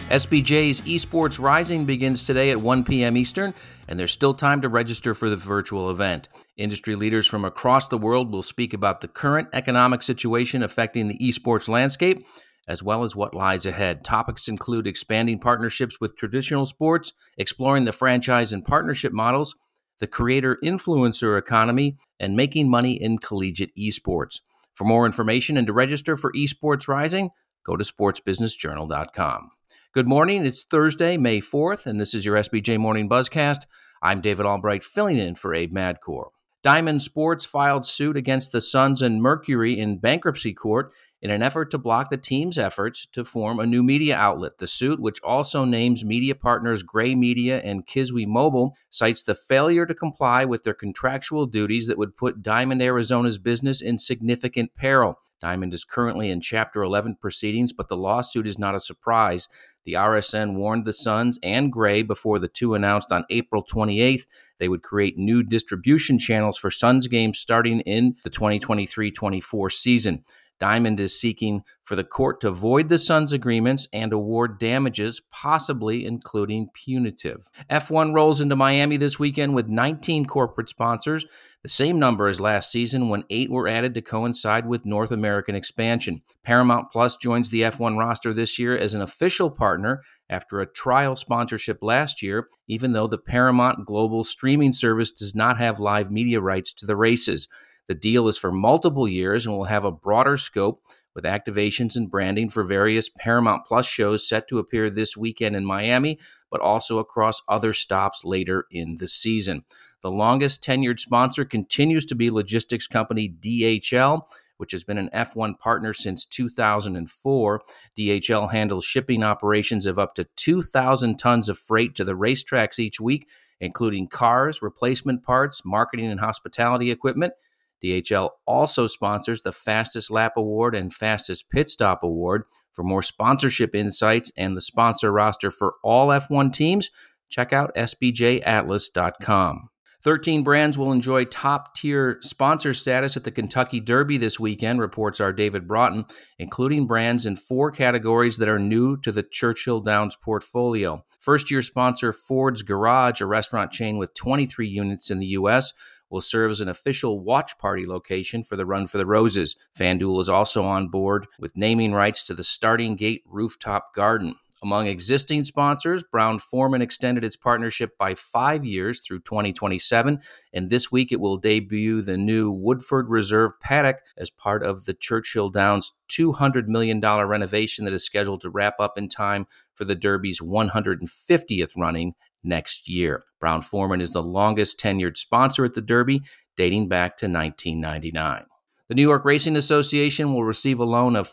SBJ's Esports Rising begins today at 1 p.m. Eastern, and there's still time to register for the virtual event. Industry leaders from across the world will speak about the current economic situation affecting the esports landscape, as well as what lies ahead. Topics include expanding partnerships with traditional sports, exploring the franchise and partnership models, the creator-influencer economy, and making money in collegiate esports. For more information and to register for Esports Rising, go to sportsbusinessjournal.com. Good morning. It's Thursday, May 4th, and this is your SBJ Morning Buzzcast. I'm David Albright, filling in for Abe Madkour. Diamond Sports filed suit against the Suns and Mercury in bankruptcy court in an effort to block the team's efforts to form a new media outlet. The suit, which also names media partners Gray Media and Kiswe Mobile, cites the failure to comply with their contractual duties that would put Diamond Arizona's business in significant peril. Diamond is currently in Chapter 11 proceedings, but the lawsuit is not a surprise. The RSN warned the Suns and Gray before the two announced on April 28th they would create new distribution channels for Suns games starting in the 2023-24 season. Diamond is seeking for the court to void the Suns' agreements and award damages, possibly including punitive. F1 rolls into Miami this weekend with 19 corporate sponsors, the same number as last season when 8 were added to coincide with North American expansion. Paramount Plus joins the F1 roster this year as an official partner after a trial sponsorship last year, even though the Paramount Global streaming service does not have live media rights to the races. The deal is for multiple years and will have a broader scope with activations and branding for various Paramount Plus shows set to appear this weekend in Miami, but also across other stops later in the season. The longest tenured sponsor continues to be logistics company DHL, which has been an F1 partner since 2004. DHL handles shipping operations of up to 2,000 tons of freight to the racetracks each week, including cars, replacement parts, marketing and hospitality equipment. DHL also sponsors the Fastest Lap Award and Fastest Pit Stop Award. For more sponsorship insights and the sponsor roster for all F1 teams, check out sbjatlas.com. 13 brands will enjoy top-tier sponsor status at the Kentucky Derby this weekend, reports our David Broughton, including brands in 4 categories that are new to the Churchill Downs portfolio. First-year sponsor Ford's Garage, a restaurant chain with 23 units in the U.S., will serve as an official watch party location for the Run for the Roses. FanDuel is also on board with naming rights to the Starting Gate Rooftop Garden. Among existing sponsors, Brown-Forman extended its partnership by 5 years through 2027, and this week it will debut the new Woodford Reserve paddock as part of the Churchill Downs $200 million renovation that is scheduled to wrap up in time for the Derby's 150th running next year. Brown-Forman is the longest tenured sponsor at the Derby, dating back to 1999. The New York Racing Association will receive a loan of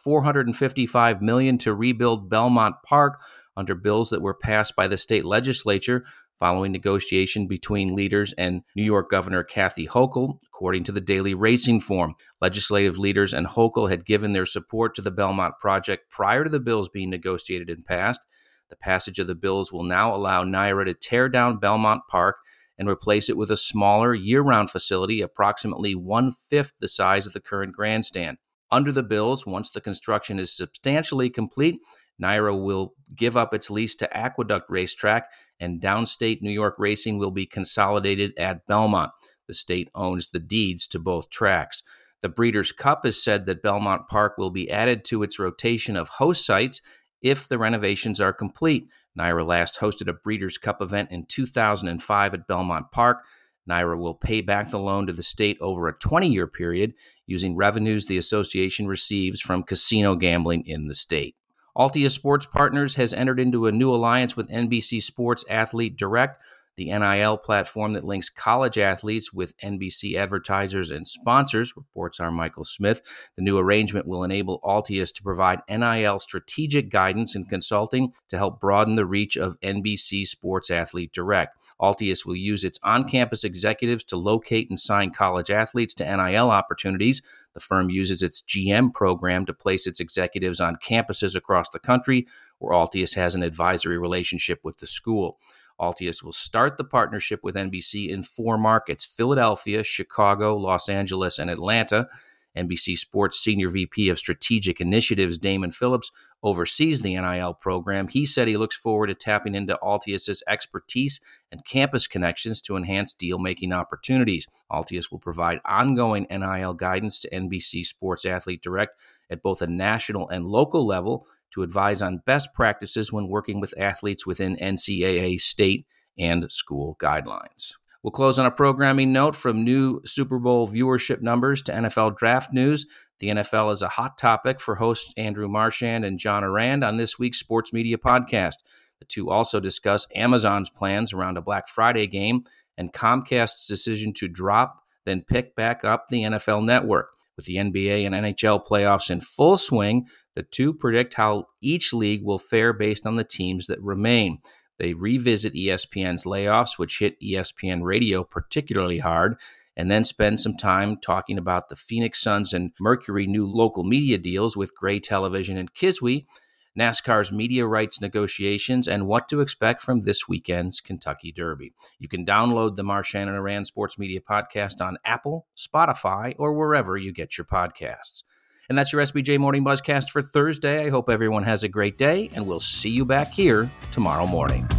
$455 million to rebuild Belmont Park under bills that were passed by the state legislature following negotiation between leaders and New York Governor Kathy Hochul, according to the Daily Racing Form. Legislative leaders and Hochul had given their support to the Belmont project prior to the bills being negotiated and passed. The passage of the bills will now allow NYRA to tear down Belmont Park and replace it with a smaller year-round facility approximately 1/5 the size of the current grandstand. Under the bills, once the construction is substantially complete, NYRA will give up its lease to Aqueduct Racetrack, and downstate New York Racing will be consolidated at Belmont. The state owns the deeds to both tracks. The Breeders' Cup has said that Belmont Park will be added to its rotation of host sites if the renovations are complete. NYRA last hosted a Breeders' Cup event in 2005 at Belmont Park. NYRA will pay back the loan to the state over a 20-year period using revenues the association receives from casino gambling in the state. Altius Sports Partners has entered into a new alliance with NBC Sports Athlete Direct, the NIL platform that links college athletes with NBC advertisers and sponsors, reports our Michael Smith. The new arrangement will enable Altius to provide NIL strategic guidance and consulting to help broaden the reach of NBC Sports Athlete Direct. Altius will use its on-campus executives to locate and sign college athletes to NIL opportunities. The firm uses its GM program to place its executives on campuses across the country where Altius has an advisory relationship with the school. Altius will start the partnership with NBC in 4 markets: Philadelphia, Chicago, Los Angeles, and Atlanta. NBC Sports Senior VP of Strategic Initiatives, Damon Phillips, oversees the NIL program. He said he looks forward to tapping into Altius' expertise and campus connections to enhance deal-making opportunities. Altius will provide ongoing NIL guidance to NBC Sports Athlete Direct at both a national and local level to advise on best practices when working with athletes within NCAA state and school guidelines. We'll close on a programming note. From new Super Bowl viewership numbers to NFL draft news, the NFL is a hot topic for hosts Andrew Marchand and John Arand on this week's Sports Media Podcast. The two also discuss Amazon's plans around a Black Friday game and Comcast's decision to drop, then pick back up the NFL network. With the NBA and NHL playoffs in full swing, the two predict how each league will fare based on the teams that remain. They revisit ESPN's layoffs, which hit ESPN Radio particularly hard, and then spend some time talking about the Phoenix Suns and Mercury new local media deals with Gray Television and Kiswe, NASCAR's media rights negotiations, and what to expect from this weekend's Kentucky Derby. You can download the Marchand and Arand Sports Media Podcast on Apple, Spotify, or wherever you get your podcasts. And that's your SBJ Morning Buzzcast for Thursday. I hope everyone has a great day, and we'll see you back here tomorrow morning.